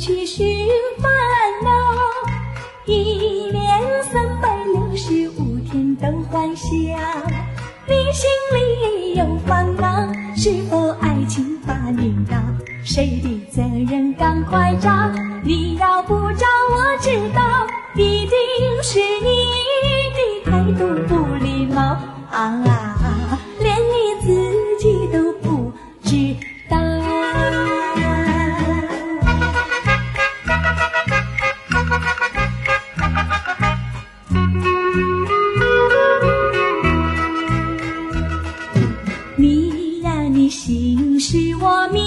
去寻烦恼。一年365天都欢笑。你心里有烦恼，是否爱情把你扰？谁的责任赶快找，你要不找我知道，一定是你的态度不礼貌连你自己都不知道。你呀，你心使我明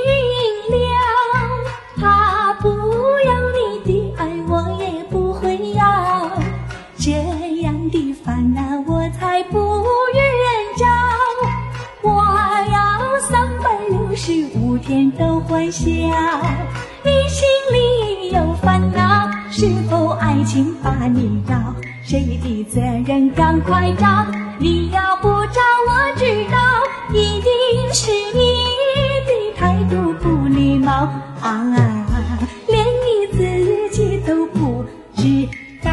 了，他不要你的爱，我也不会要，这样的烦恼我才不愿找。我要365天都欢笑。你心里有烦恼，是否爱情把你扰？谁的责任赶快找，你要不找我知道，一定是你的态度不礼貌连你自己都不知道。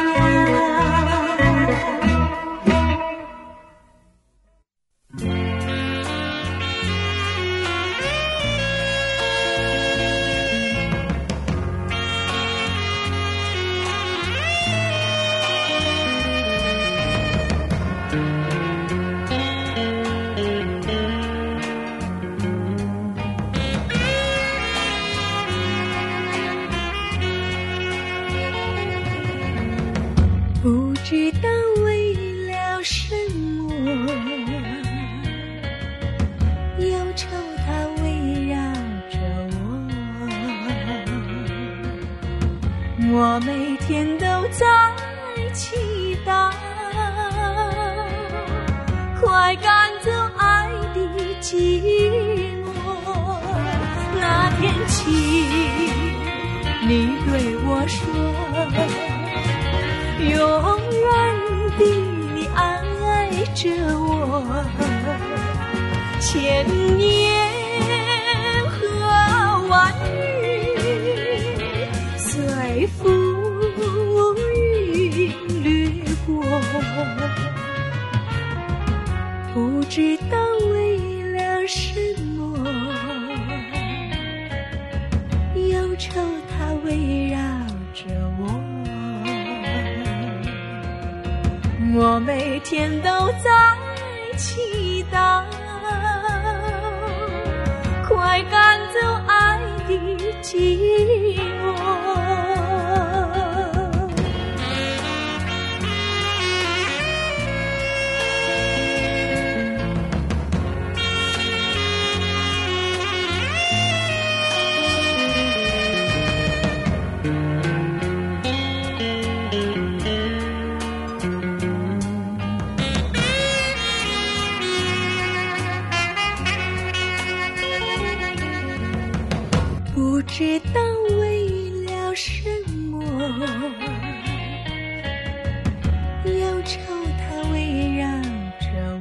不知道为了什么，忧愁它围绕着我，我每天都在祈祷，快赶走爱的寂寞。那天起，你对我说，永远地你爱着我，千年和万日，随浮云掠过。不知道为了什么，忧愁它围绕着我，我每天都在祈祷，快赶走爱的寂寞。不知道为了什么，忧愁它围绕着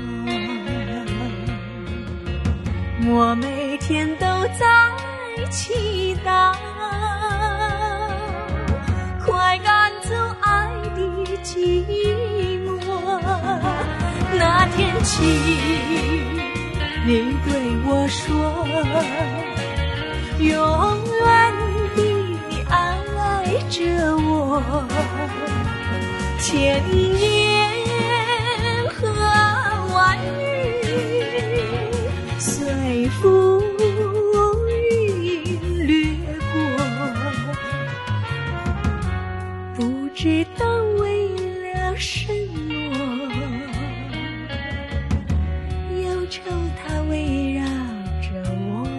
我，我每天都在祈祷，快赶走爱的寂寞。那天起，你对我说，永远地你爱着我，千年和万日，随浮云掠过。不知道为了什么，忧愁它围绕着我，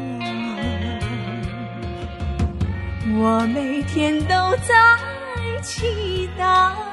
我每天都在祈祷，